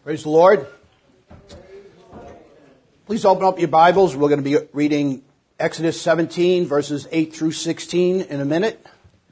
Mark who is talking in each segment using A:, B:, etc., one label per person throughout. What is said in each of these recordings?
A: Praise the Lord. Please open up your Bibles. We're going to be reading Exodus 17, verses 8 through 16 in a minute.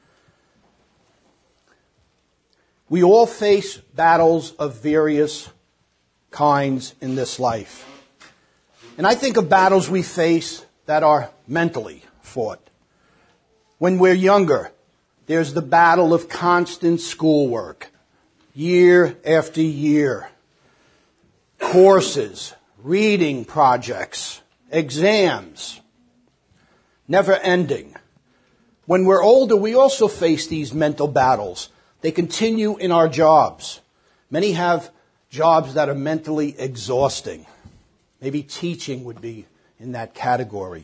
A: We all face battles of various kinds in this life. And I think of battles we face that are mentally fought. When we're younger, there's the battle of constant schoolwork, year after year. Courses, reading projects, exams, never ending. When we're older, we also face these mental battles. They continue in our jobs. Many have jobs that are mentally exhausting. Maybe teaching would be in that category.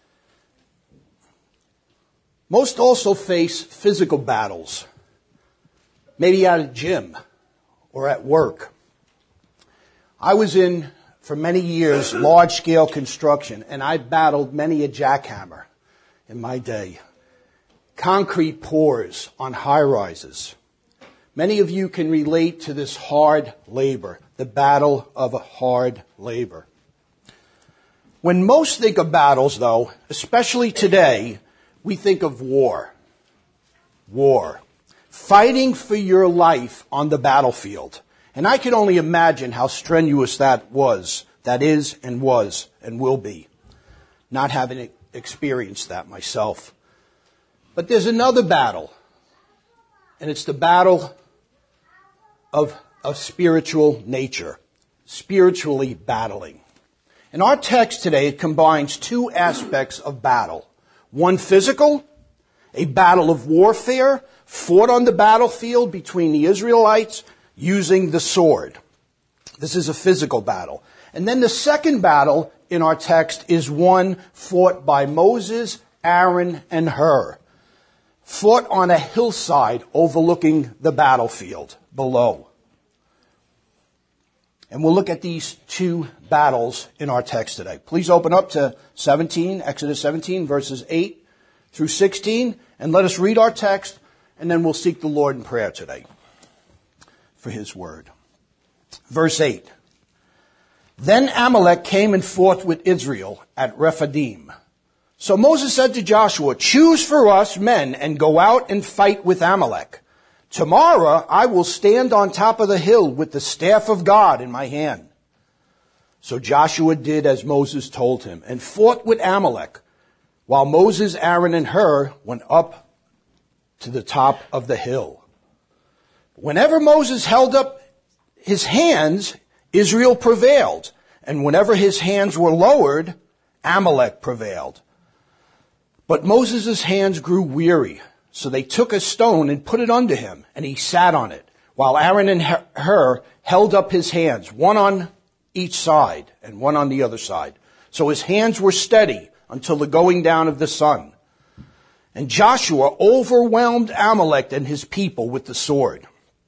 A: Most also face physical battles, maybe at a gym or at work. I was in, for many years, large-scale construction, and I battled many a jackhammer in my day. Concrete pours on high-rises. Many of you can relate to this hard labor, the battle of hard labor. When most think of battles, though, especially today, we think of war. War. Fighting for your life on the battlefield. And I can only imagine how strenuous that is, and was, and will be, not having experienced that myself. But there's another battle, and it's the battle of spiritual nature, spiritually battling. In our text today, it combines two aspects of battle. One physical, a battle of warfare fought on the battlefield between the Israelites using the sword. This is a physical battle. And then the second battle in our text is one fought by Moses, Aaron, and Hur. Fought on a hillside overlooking the battlefield below. And we'll look at these two battles in our text today. Please open up to Exodus 17, verses 8 through 16, and let us read our text, and then we'll seek the Lord in prayer today for His word. Verse 8. Then Amalek came and fought with Israel at Rephidim. So Moses said to Joshua, "Choose for us men and go out and fight with Amalek. Tomorrow I will stand on top of the hill with the staff of God in my hand." So Joshua did as Moses told him and fought with Amalek, while Moses, Aaron, and Hur went up to the top of the hill. Whenever Moses held up his hands, Israel prevailed. And whenever his hands were lowered, Amalek prevailed. But Moses' hands grew weary. So they took a stone and put it under him, and he sat on it, while Aaron and Hur held up his hands, one on each side and one on the other side. So his hands were steady until the going down of the sun. And Joshua overwhelmed Amalek and his people with the sword.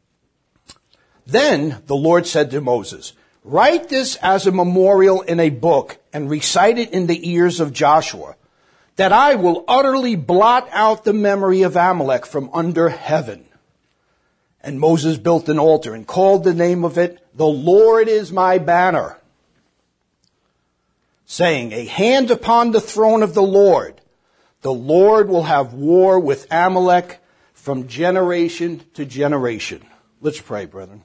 A: Then the Lord said to Moses, "Write this as a memorial in a book and recite it in the ears of Joshua, that I will utterly blot out the memory of Amalek from under heaven." And Moses built an altar and called the name of it, "The Lord is my banner," saying, "A hand upon the throne of the Lord. The Lord will have war with Amalek from generation to generation." Let's pray, brethren.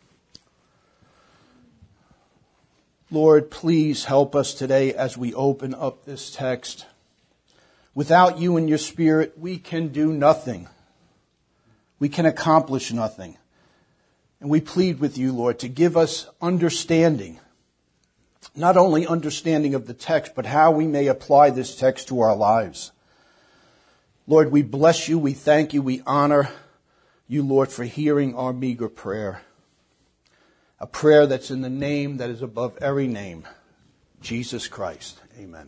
A: Lord, please help us today as we open up this text. Without you and your Spirit, we can do nothing. We can accomplish nothing. And we plead with you, Lord, to give us understanding. Not only understanding of the text, but how we may apply this text to our lives. Lord, we bless you, we thank you, we honor you, Lord, for hearing our meager prayer. A prayer that's in the name that is above every name, Jesus Christ. Amen.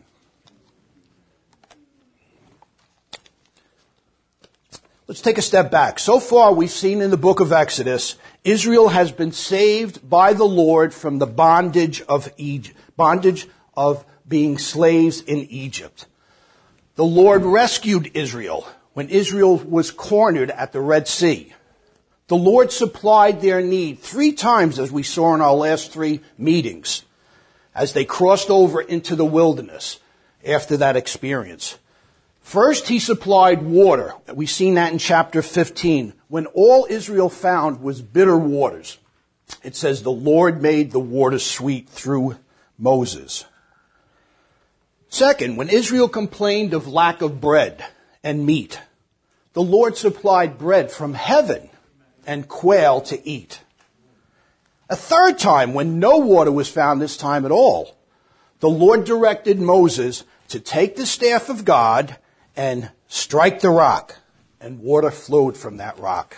A: Let's take a step back. So far, we've seen in the book of Exodus, Israel has been saved by the Lord from the bondage of being slaves in Egypt. The Lord rescued Israel when Israel was cornered at the Red Sea. The Lord supplied their need 3 times, as we saw in our last 3 meetings, as they crossed over into the wilderness after that experience. First, he supplied water. We've seen that in chapter 15, when all Israel found was bitter waters. It says the Lord made the water sweet through Moses. Second, when Israel complained of lack of bread and meat, the Lord supplied bread from heaven and quail to eat. A third time, when no water was found this time at all, the Lord directed Moses to take the staff of God and strike the rock, and water flowed from that rock.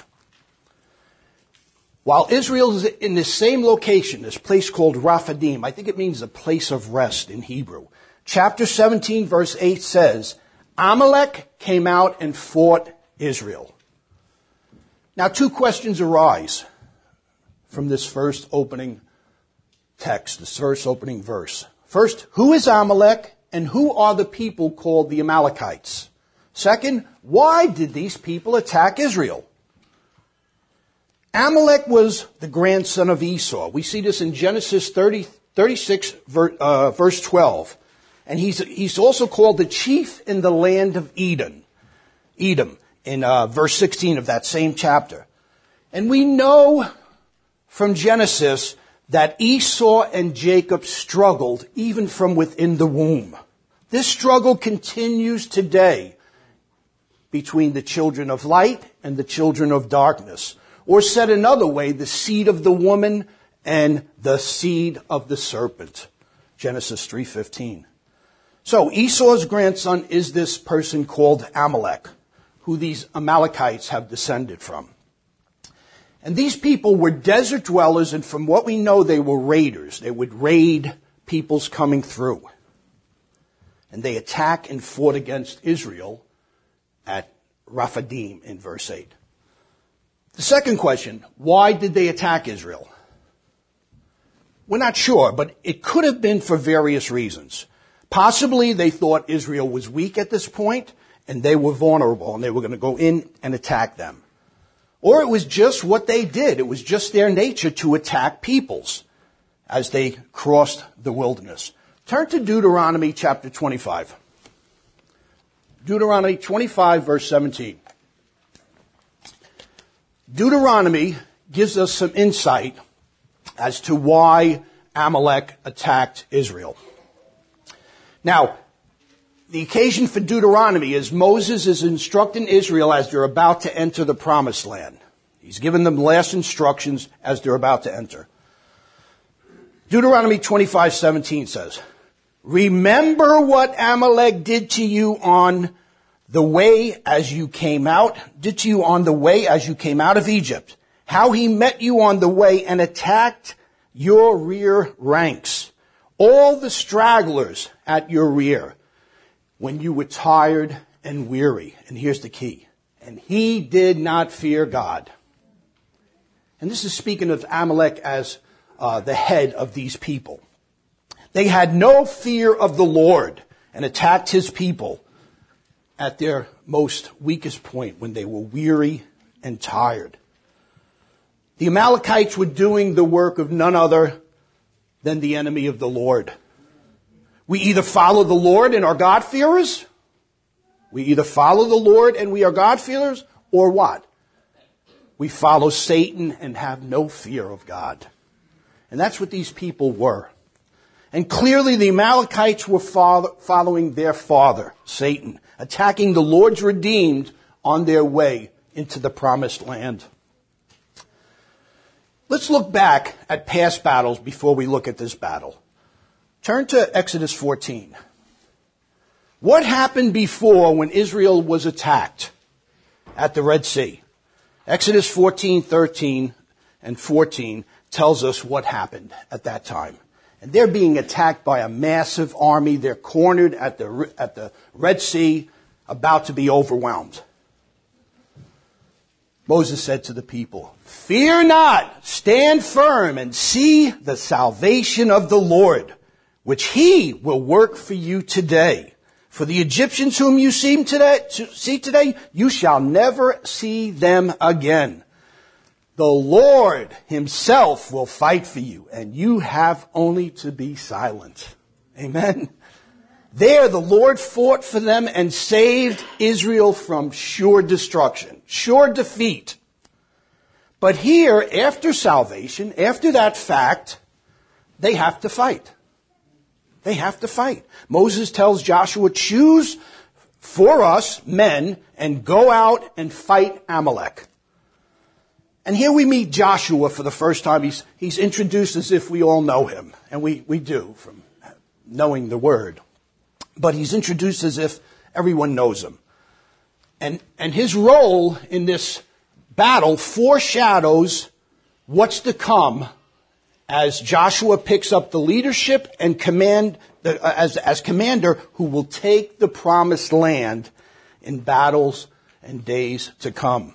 A: While Israel is in this same location, this place called Rephidim, I think it means a place of rest in Hebrew. Chapter 17, verse 8 says, Amalek came out and fought Israel. Now, 2 questions arise from this first opening text, this first opening verse. First, who is Amalek and who are the people called the Amalekites? Second, why did these people attack Israel? Amalek was the grandson of Esau. We see this in Genesis 36, verse 12. And he's also called the chief in the land of Edom, in verse 16 of that same chapter. And we know from Genesis that Esau and Jacob struggled even from within the womb. This struggle continues today between the children of light and the children of darkness. Or said another way, the seed of the woman and the seed of the serpent. Genesis 3:15. So Esau's grandson is this person called Amalek, who these Amalekites have descended from. And these people were desert dwellers, and from what we know, they were raiders. They would raid peoples coming through. And they attack and fought against Israel at Rephidim in verse 8. The second question, why did they attack Israel? We're not sure, but it could have been for various reasons. Possibly they thought Israel was weak at this point, and they were vulnerable, and they were going to go in and attack them. Or it was just what they did. It was just their nature to attack peoples as they crossed the wilderness. Turn to Deuteronomy chapter 25. Deuteronomy 25, verse 17. Deuteronomy gives us some insight as to why Amalek attacked Israel. Now, the occasion for Deuteronomy is Moses is instructing Israel as they're about to enter the promised land. He's given them last instructions as they're about to enter. Deuteronomy 25:17 says, Remember what Amalek did to you on the way as you came out, of Egypt, how he met you on the way and attacked your rear ranks, all the stragglers at your rear, when you were tired and weary. And here's the key. And he did not fear God. And this is speaking of Amalek as the head of these people. They had no fear of the Lord and attacked his people at their most weakest point when they were weary and tired. The Amalekites were doing the work of none other than the enemy of the Lord. We either follow the Lord and are God-fearers, or what? We follow Satan and have no fear of God. And that's what these people were. And clearly the Amalekites were following their father, Satan, attacking the Lord's redeemed on their way into the promised land. Let's look back at past battles before we look at this battle. Turn to Exodus 14. What happened before when Israel was attacked at the Red Sea? Exodus 14:13 and 14 tells us what happened at that time. And they're being attacked by a massive army. They're cornered at the Red Sea, about to be overwhelmed. Moses said to the people, Fear not, stand firm and see the salvation of the Lord, which he will work for you today. For the Egyptians whom you see today, you shall never see them again. The Lord himself will fight for you, and you have only to be silent. Amen. There the Lord fought for them and saved Israel from sure destruction, sure defeat. But here, after salvation, after that fact, they have to fight. They have to fight. Moses tells Joshua, choose for us men and go out and fight Amalek. And here we meet Joshua for the first time. He's introduced as if we all know him. And we do from knowing the word. But he's introduced as if everyone knows him. And his role in this battle foreshadows what's to come as Joshua picks up the leadership and as commander who will take the promised land in battles and days to come.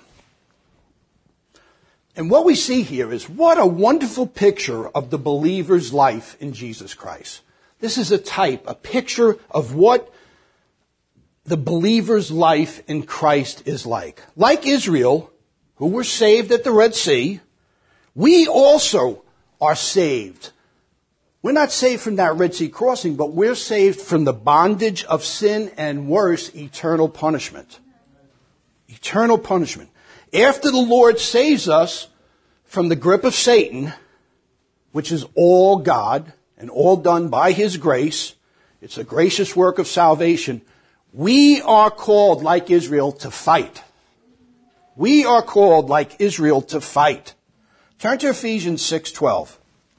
A: And what we see here is what a wonderful picture of the believer's life in Jesus Christ. This is a picture of what the believer's life in Christ is like. Like Israel, who were saved at the Red Sea, we also are saved. We're not saved from that Red Sea crossing, but we're saved from the bondage of sin and worse, eternal punishment. Eternal punishment. After the Lord saves us from the grip of Satan, which is all God and all done by His grace, it's a gracious work of salvation, we are called, like Israel, to fight. We are called, like Israel, to fight. Turn to Ephesians 6:12.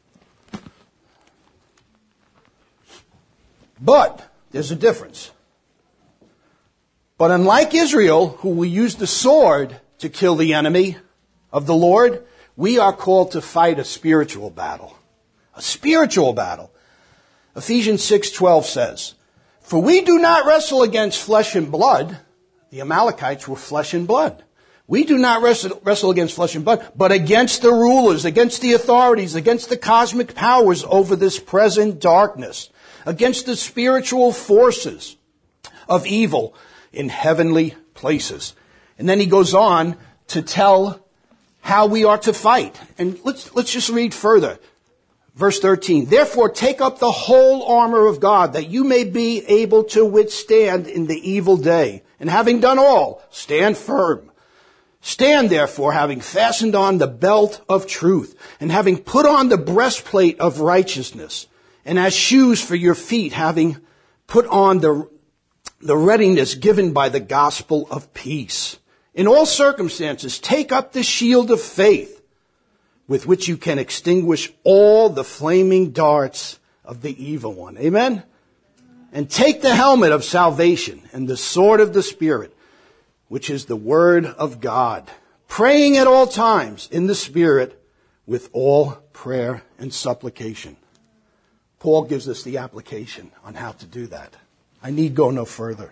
A: But there's a difference. But unlike Israel, who will use the sword to kill the enemy of the Lord, we are called to fight a spiritual battle. A spiritual battle. Ephesians 6:12 says, for we do not wrestle against flesh and blood. The Amalekites were flesh and blood. We do not wrestle against flesh and blood, but against the rulers, against the authorities, against the cosmic powers over this present darkness, against the spiritual forces of evil in heavenly places. And then he goes on to tell how we are to fight. And let's just read further. Verse 13, therefore take up the whole armor of God, that you may be able to withstand in the evil day. And having done all, stand firm. Stand therefore, having fastened on the belt of truth, and having put on the breastplate of righteousness, and as shoes for your feet, having put on the readiness given by the gospel of peace. In all circumstances, take up the shield of faith, with which you can extinguish all the flaming darts of the evil one. Amen? And take the helmet of salvation and the sword of the Spirit, which is the word of God, praying at all times in the Spirit with all prayer and supplication. Paul gives us the application on how to do that. I need go no further.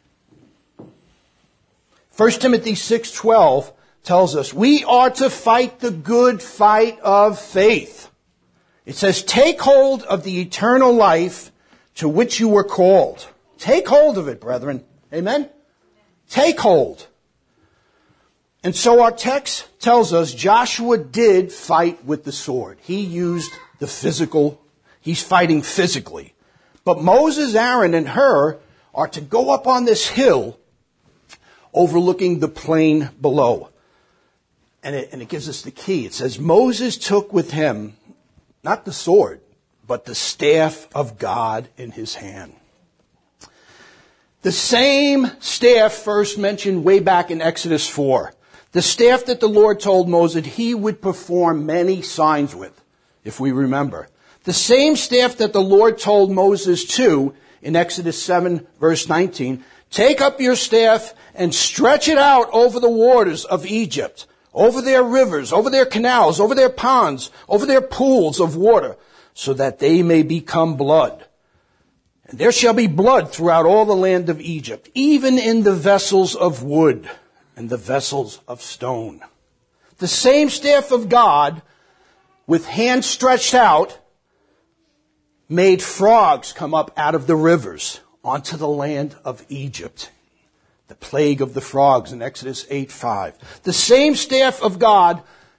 A: 1 Timothy 6:12 tells us we are to fight the good fight of faith. It says, take hold of the eternal life to which you were called. Take hold of it, brethren. Amen? Take hold. And so our text tells us Joshua did fight with the sword. He used the physical. He's fighting physically. But Moses, Aaron, and Hur are to go up on this hill overlooking the plain below. And it gives us the key. It says, Moses took with him, not the sword, but the staff of God in his hand. The same staff first mentioned way back in Exodus 4. The staff that the Lord told Moses he would perform many signs with, if we remember. The same staff that the Lord told Moses too in Exodus 7 verse 19, take up your staff and stretch it out over the waters of Egypt, over their rivers, over their canals, over their ponds, over their pools of water, so that they may become blood. And there shall be blood throughout all the land of Egypt, even in the vessels of wood and the vessels of stone. The same staff of God, with hands stretched out, made frogs come up out of the rivers onto the land of Egypt. The plague of the frogs in Exodus 8:5. The same staff of God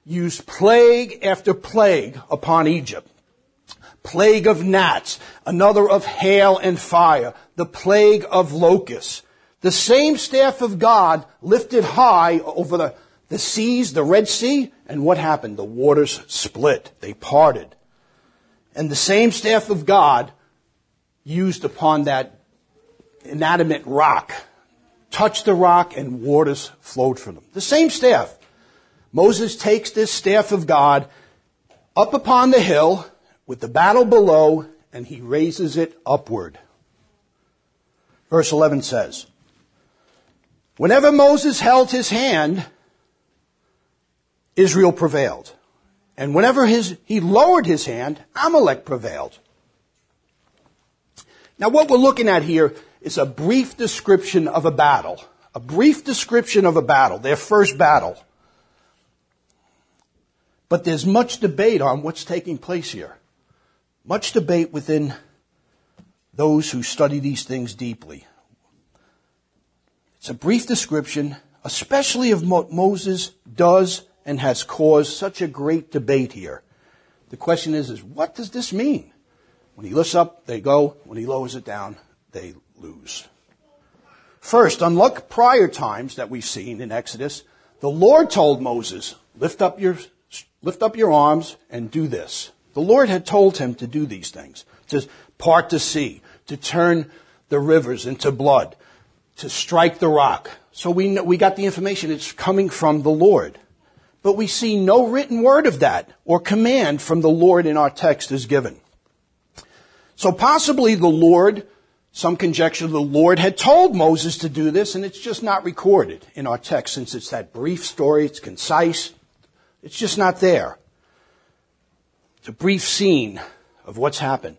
A: used plague after plague upon Egypt. Plague of gnats, another of hail and fire, the plague of locusts. The same staff of God lifted high over the seas, the Red Sea, and what happened? The waters split. They parted. And the same staff of God used upon that inanimate rock, touched the rock and waters flowed from them. The same staff. Moses takes this staff of God up upon the hill with the battle below, and he raises it upward. Verse 11 says, whenever Moses held his hand, Israel prevailed. And whenever he lowered his hand, Amalek prevailed. Now what we're looking at here is a brief description of a battle. A brief description of a battle, their first battle. But there's much debate on what's taking place here. Much debate within those who study these things deeply. It's a brief description, especially of what Moses does and has caused such a great debate here. The question is what does this mean? When he lifts up, they go. When he lowers it down, they lose. First, unlike prior times that we've seen in Exodus, the Lord told Moses, lift up your arms and do this. The Lord had told him to do these things, to part the sea, to turn the rivers into blood, to strike the rock. So we got the information. It's coming from the Lord. But we see no written word of that or command from the Lord in our text is given. So possibly the Lord, some conjecture the Lord had told Moses to do this, and it's just not recorded in our text since it's that brief story, it's concise. It's just not there. It's a brief scene of what's happened.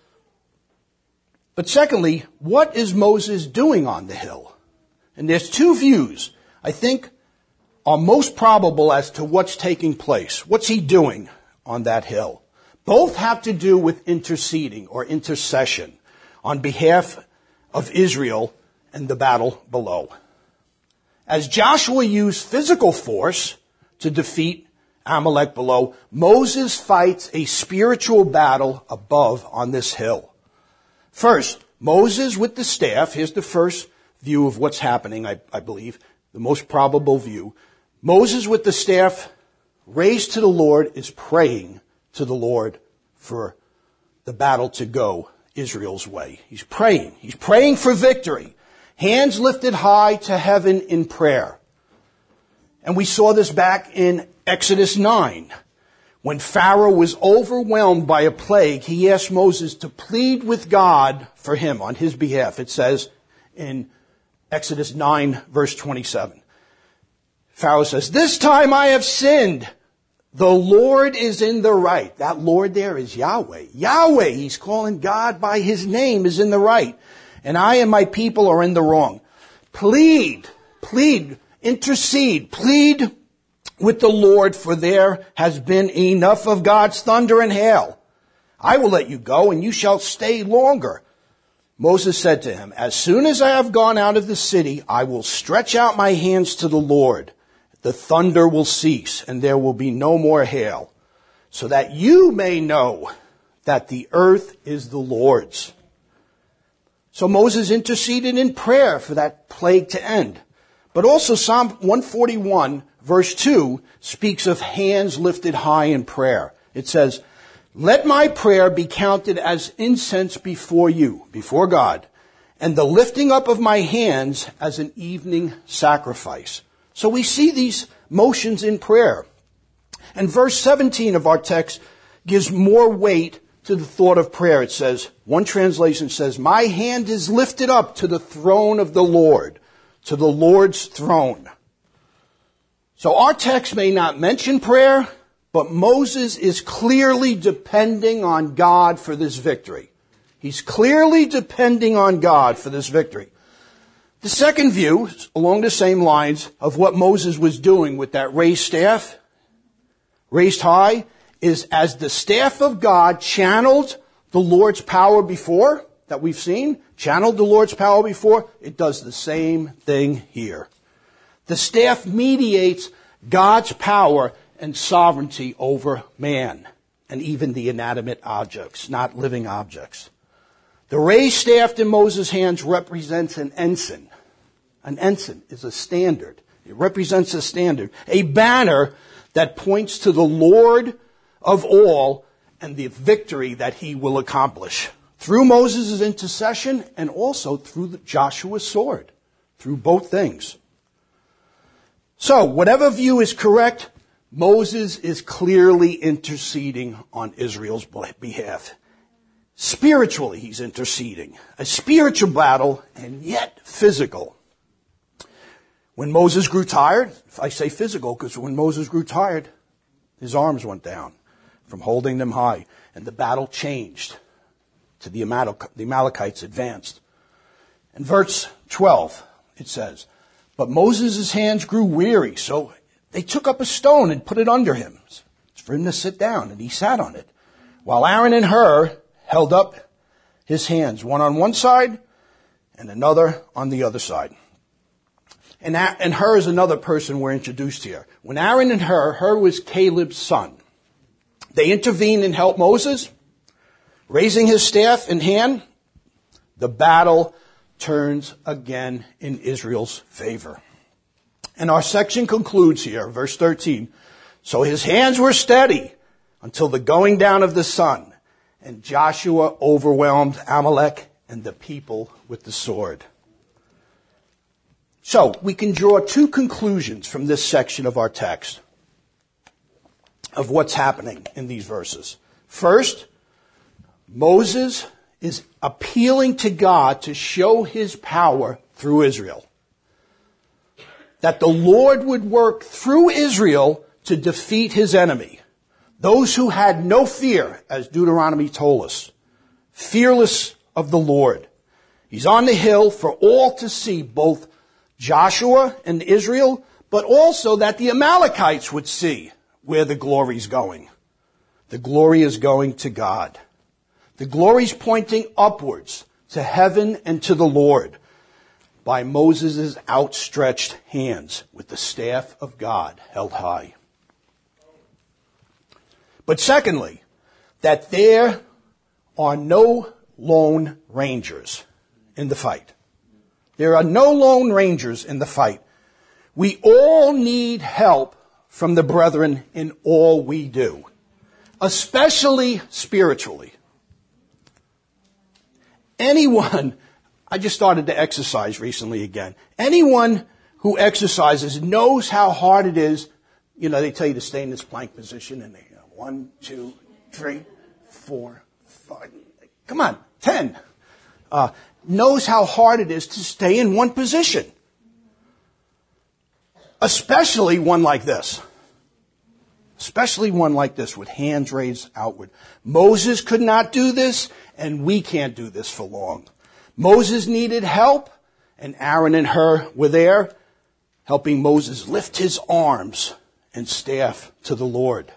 A: But secondly, what is Moses doing on the hill? And there's two views, I think, are most probable as to what's taking place. What's he doing on that hill? Both have to do with interceding or intercession on behalf of Israel and the battle below. As Joshua used physical force to defeat Amalek below, Moses fights a spiritual battle above on this hill. First, Moses with the staff. Here's the first view of what's happening, I believe, the most probable view. Moses with the staff raised to the Lord is praying to the Lord for the battle to go Israel's way. He's praying. He's praying for victory. Hands lifted high to heaven in prayer. And we saw this back in Exodus 9. When Pharaoh was overwhelmed by a plague, he asked Moses to plead with God for him on his behalf. It says in Exodus 9, verse 27. Pharaoh says, this time I have sinned. The Lord is in the right. That Lord there is Yahweh. Yahweh, he's calling God by his name, is in the right. And I and my people are in the wrong. Plead, intercede, plead with the Lord, for there has been enough of God's thunder and hail. I will let you go, and you shall stay longer. Moses said to him, as soon as I have gone out of the city, I will stretch out my hands to the Lord. The thunder will cease, and there will be no more hail, so that you may know that the earth is the Lord's. So Moses interceded in prayer for that plague to end. But also Psalm 141, verse 2, speaks of hands lifted high in prayer. It says, let my prayer be counted as incense before you, before God, and the lifting up of my hands as an evening sacrifice. So we see these motions in prayer. And verse 17 of our text gives more weight to the thought of prayer. It says, one translation says, my hand is lifted up to the throne of the Lord, to the Lord's throne. So our text may not mention prayer, but Moses is clearly depending on God for this victory. He's clearly depending on God for this victory. The second view, along the same lines of what Moses was doing with that raised staff, raised high, is as the staff of God channeled the Lord's power before, that we've seen, channeled the Lord's power before, it does the same thing here. The staff mediates God's power and sovereignty over man and even the inanimate objects, not living objects. The raised staff in Moses' hands represents an ensign. An ensign is a standard. It represents a standard, a banner that points to the Lord of all and the victory that he will accomplish through Moses' intercession and also through Joshua's sword, through both things. So, whatever view is correct, Moses is clearly interceding on Israel's behalf. Spiritually, he's interceding. A spiritual battle, and yet physical. When Moses grew tired, I say physical because when Moses grew tired, his arms went down from holding them high, and the battle changed to the Amalekites advanced. In verse 12, it says, "But Moses' hands grew weary, so they took up a stone and put it under him for him to sit down, and he sat on it, while Aaron and Hur held up his hands, one on one side and another on the other side." And Hur is another person we're introduced here. When Aaron and Hur was Caleb's son. They intervened and helped Moses, raising his staff in hand. The battle turns again in Israel's favor. And our section concludes here, verse 13. "So his hands were steady until the going down of the sun, and Joshua overwhelmed Amalek and the people with the sword." So we can draw two conclusions from this section of our text of what's happening in these verses. First, Moses is appealing to God to show his power through Israel. That the Lord would work through Israel to defeat his enemy. Those who had no fear, as Deuteronomy told us. Fearless of the Lord. He's on the hill for all to see, both Joshua and Israel, but also that the Amalekites would see where the glory's going. The glory is going to God. The glory's pointing upwards to heaven and to the Lord by Moses' outstretched hands with the staff of God held high. But secondly, that there are no lone rangers in the fight. There are no lone rangers in the fight. We all need help from the brethren in all we do, especially spiritually. Anyone, I just started to exercise recently again. Anyone who exercises knows how hard it is. You know, they tell you to stay in this plank position and they 1, 2, 3, 4, 5. Come on, 10. Knows how hard it is to stay in one position. Especially one like this. Especially one like this with hands raised outward. Moses could not do this, and we can't do this for long. Moses needed help, and Aaron and Hur were there, helping Moses lift his arms and staff to the Lord.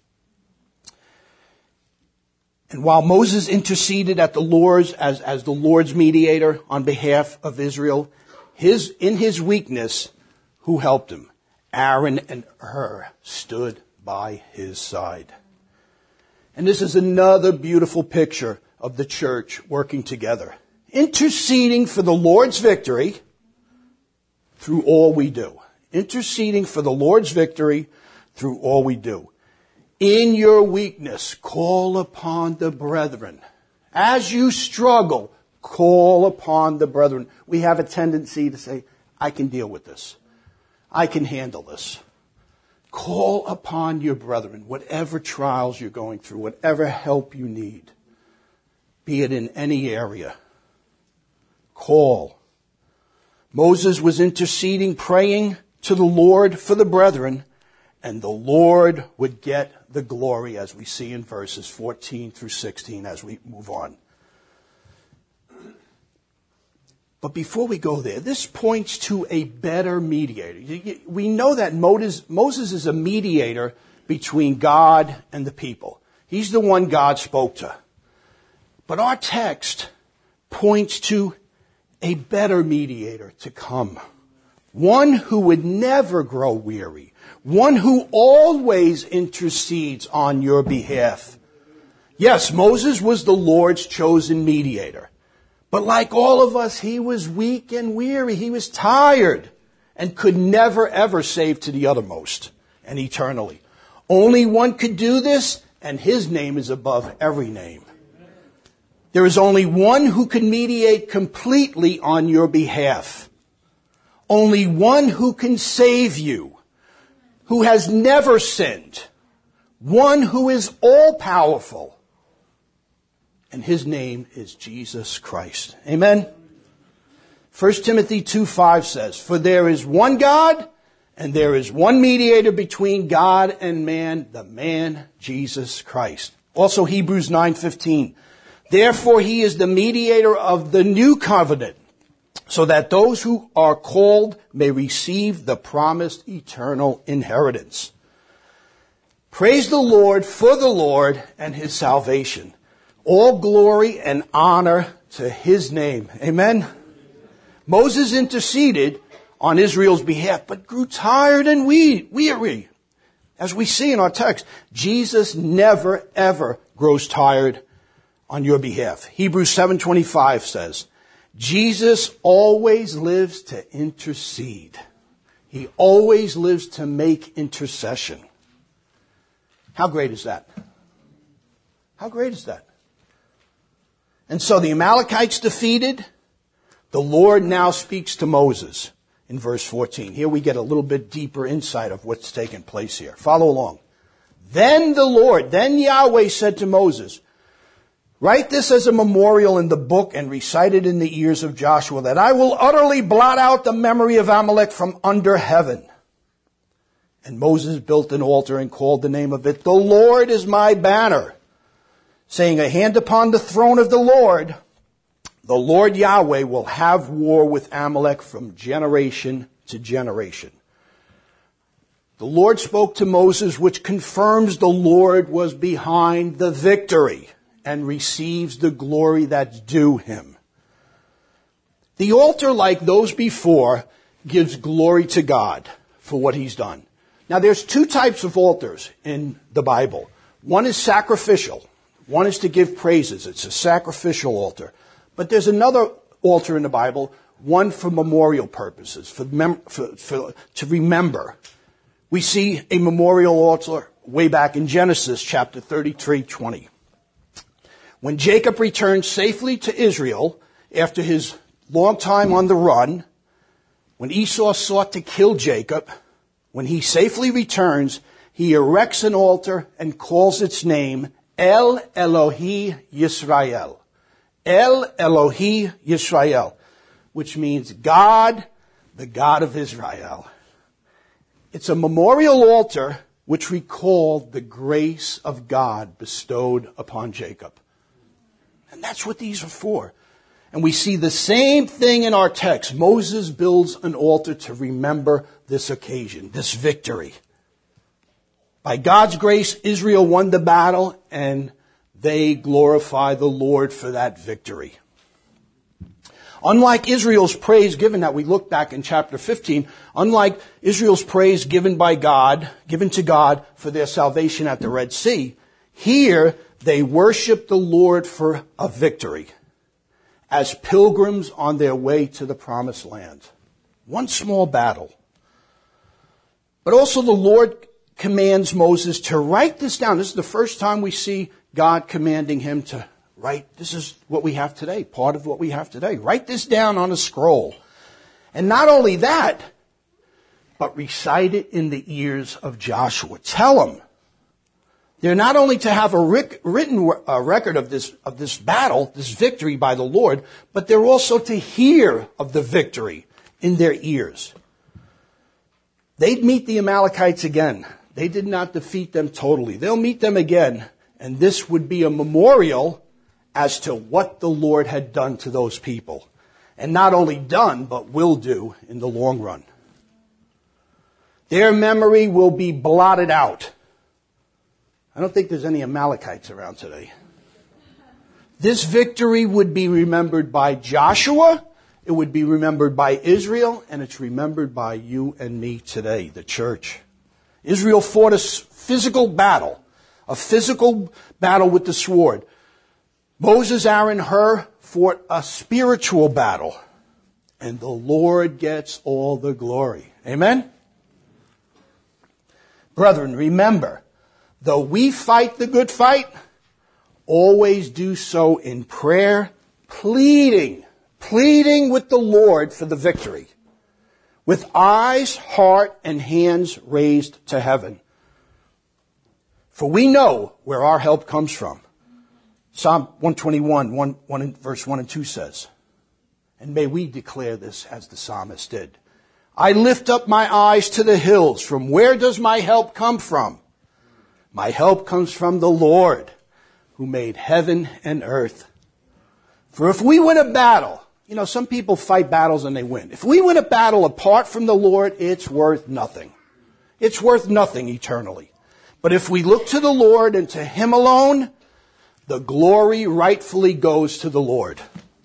A: And while Moses interceded at the Lord's as the Lord's mediator on behalf of Israel, in his weakness, who helped him? Aaron and Hur stood by his side. And this is another beautiful picture of the church working together, interceding for the Lord's victory through all we do. Interceding for the Lord's victory through all we do. In your weakness, call upon the brethren. As you struggle, call upon the brethren. We have a tendency to say, I can deal with this. I can handle this. Call upon your brethren, whatever trials you're going through, whatever help you need, be it in any area. Call. Moses was interceding, praying to the Lord for the brethren, and the Lord would get the glory, as we see in verses 14 through 16 as we move on. But before we go there, this points to a better mediator. We know that Moses is a mediator between God and the people. He's the one God spoke to. But our text points to a better mediator to come. One who would never grow weary. one who always intercedes on your behalf. Yes, Moses was the Lord's chosen mediator. But like all of us, he was weak and weary. He was tired and could never, ever save to the uttermost and eternally. Only one could do this, and his name is above every name. There is only one who can mediate completely on your behalf. Only one who can save you, who has never sinned. One who is all-powerful. And his name is Jesus Christ. Amen? 1 Timothy 2:5 says, "For there is one God, and there is one mediator between God and man, the man Jesus Christ." Also Hebrews 9:15, "Therefore he is the mediator of the new covenant, so that those who are called may receive the promised eternal inheritance." Praise the Lord for the Lord and his salvation. All glory and honor to his name. Amen? Moses interceded on Israel's behalf, but grew tired and weary. As we see in our text, Jesus never, ever grows tired on your behalf. Hebrews 7:25 says, Jesus always lives to intercede. He always lives to make intercession. How great is that? How great is that? And so the Amalekites defeated, the Lord now speaks to Moses in verse 14. Here we get a little bit deeper insight of what's taking place here. Follow along. Then Yahweh said to Moses, "Write this as a memorial in the book and recite it in the ears of Joshua, that I will utterly blot out the memory of Amalek from under heaven." And Moses built an altar and called the name of it, "The Lord is my banner," saying, "A hand upon the throne of the Lord Yahweh will have war with Amalek from generation to generation." The Lord spoke to Moses, which confirms the Lord was behind the victory and receives the glory that's due him. The altar, like those before, gives glory to God for what he's done. Now, there's two types of altars in the Bible. One is sacrificial. One is to give praises. It's a sacrificial altar. But there's another altar in the Bible, one for memorial purposes, to remember. We see a memorial altar way back in Genesis chapter 33:20. When Jacob returned safely to Israel after his long time on the run, when Esau sought to kill Jacob, when he safely returns, he erects an altar and calls its name El Elohi Yisrael. El Elohi Yisrael, which means God, the God of Israel. It's a memorial altar which recalled the grace of God bestowed upon Jacob. And that's what these are for. And we see the same thing in our text. Moses builds an altar to remember this occasion, this victory. By God's grace, Israel won the battle, and they glorify the Lord for that victory. Unlike Israel's praise given that we look back in chapter 15, unlike Israel's praise given to God for their salvation at the Red Sea, here they worship the Lord for a victory as pilgrims on their way to the promised land. One small battle. But also the Lord commands Moses to write this down. This is the first time we see God commanding him to write. This is what we have today, part of what we have today. Write this down on a scroll. And not only that, but recite it in the ears of Joshua. Tell him. They're not only to have a written record of this battle, this victory by the Lord, but they're also to hear of the victory in their ears. They'd meet the Amalekites again. They did not defeat them totally. They'll meet them again, and this would be a memorial as to what the Lord had done to those people. And not only done, but will do in the long run. Their memory will be blotted out. I don't think there's any Amalekites around today. This victory would be remembered by Joshua, it would be remembered by Israel, and it's remembered by you and me today, the church. Israel fought a physical battle with the sword. Moses, Aaron, Hur fought a spiritual battle. And the Lord gets all the glory. Amen? Brethren, remember, though we fight the good fight, always do so in prayer, pleading with the Lord for the victory, with eyes, heart, and hands raised to heaven. For we know where our help comes from. Psalm 121, verse 1 and 2 says, and may we declare this as the psalmist did. I lift up my eyes to the hills. From where does my help come from? My help comes from the Lord, who made heaven and earth. For if we win a battle, some people fight battles and they win. If we win a battle apart from the Lord, it's worth nothing. It's worth nothing eternally. But if we look to the Lord and to Him alone, the glory rightfully goes to the Lord.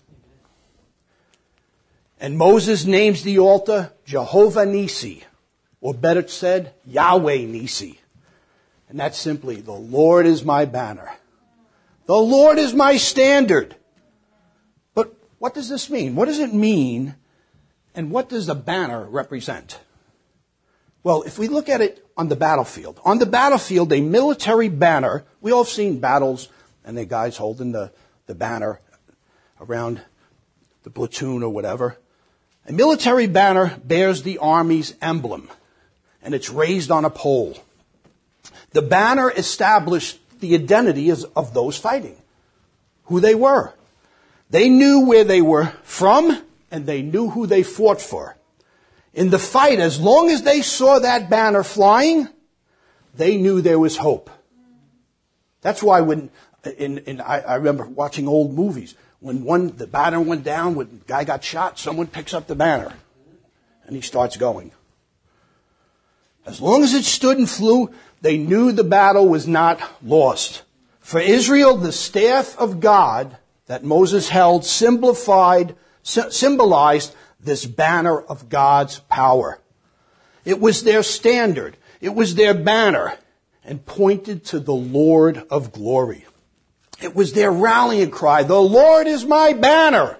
A: And Moses names the altar Jehovah Nisi, or better said, Yahweh Nisi. And that's simply, the Lord is my banner. The Lord is my standard. But what does this mean? What does it mean? And what does a banner represent? Well, if we look at it on the battlefield, a military banner, we all have seen battles and the guys holding the banner around the platoon or whatever. A military banner bears the Army's emblem, and it's raised on a pole. The banner established the identity of those fighting, who they were. They knew where they were from, and they knew who they fought for. In the fight, as long as they saw that banner flying, they knew there was hope. That's why I remember watching old movies. When the banner went down, when the guy got shot, someone picks up the banner and he starts going. As long as it stood and flew, they knew the battle was not lost. For Israel, the staff of God that Moses held symbolized this banner of God's power. It was their standard. It was their banner and pointed to the Lord of glory. It was their rallying cry, the Lord is my banner.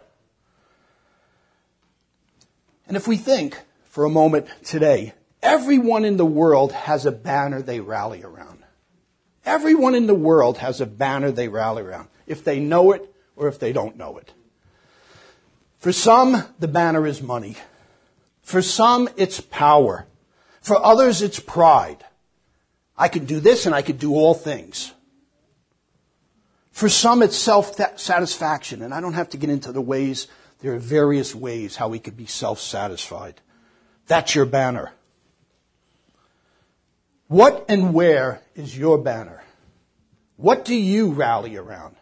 A: And if we think for a moment today, everyone in the world has a banner they rally around. Everyone in the world has a banner they rally around, if they know it or if they don't know it. For some, the banner is money. For some, it's power. For others, it's pride. I can do this and I can do all things. For some, it's self-satisfaction, and I don't have to get into the ways. There are various ways how we could be self-satisfied. That's your banner. What and where is your banner? What do you rally around?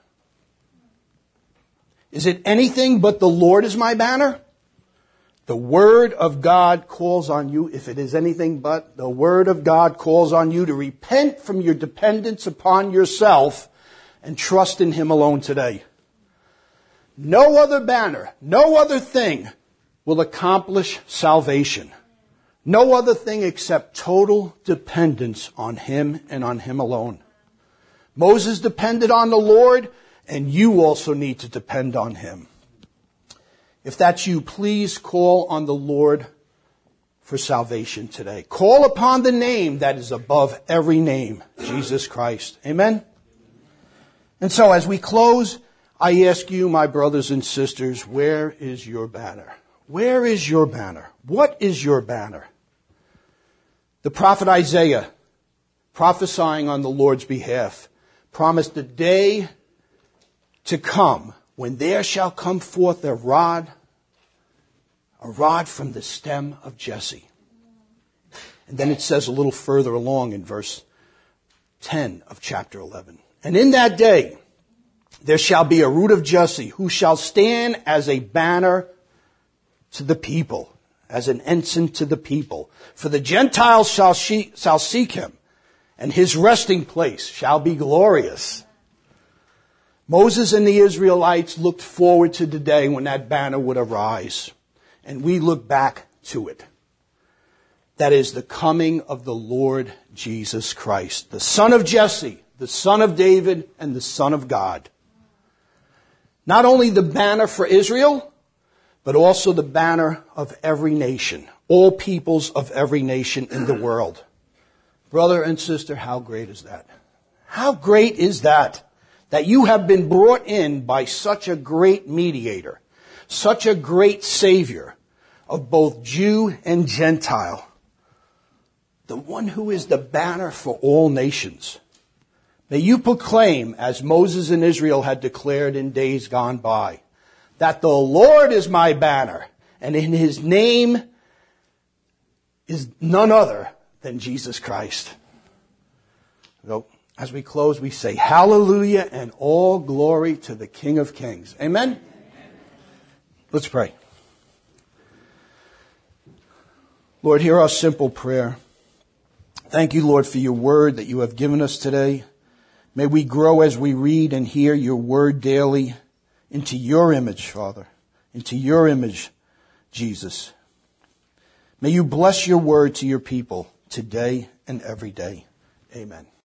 A: Is it anything but the Lord is my banner? The Word of God calls on you, if it is anything but, the Word of God calls on you to repent from your dependence upon yourself and trust in Him alone today. No other banner, no other thing will accomplish salvation. No other thing except total dependence on Him and on Him alone. Moses depended on the Lord, and you also need to depend on Him. If that's you, please call on the Lord for salvation today. Call upon the name that is above every name, Jesus Christ. Amen? And so as we close, I ask you, my brothers and sisters, where is your banner? Where is your banner? What is your banner? The prophet Isaiah, prophesying on the Lord's behalf, promised a day to come when there shall come forth a rod from the stem of Jesse. And then it says a little further along in verse 10 of chapter 11. And in that day, there shall be a root of Jesse, who shall stand as a banner to the people, as an ensign to the people. For the Gentiles shall seek him, and his resting place shall be glorious. Moses and the Israelites looked forward to the day when that banner would arise, and we look back to it. That is the coming of the Lord Jesus Christ, the son of Jesse, the son of David, and the son of God. Not only the banner for Israel, but also the banner of every nation, all peoples of every nation in the world. Brother and sister, how great is that? How great is that? That you have been brought in by such a great mediator, such a great Savior of both Jew and Gentile. The one who is the banner for all nations. May you proclaim, as Moses and Israel had declared in days gone by, that the Lord is my banner, and in his name is none other than Jesus Christ. So, as we close, we say, hallelujah and all glory to the King of Kings. Amen? Let's pray. Lord, hear our simple prayer. Thank you, Lord, for your word that you have given us today. May we grow as we read and hear your word daily into your image, Father, into your image, Jesus. May you bless your word to your people today and every day. Amen.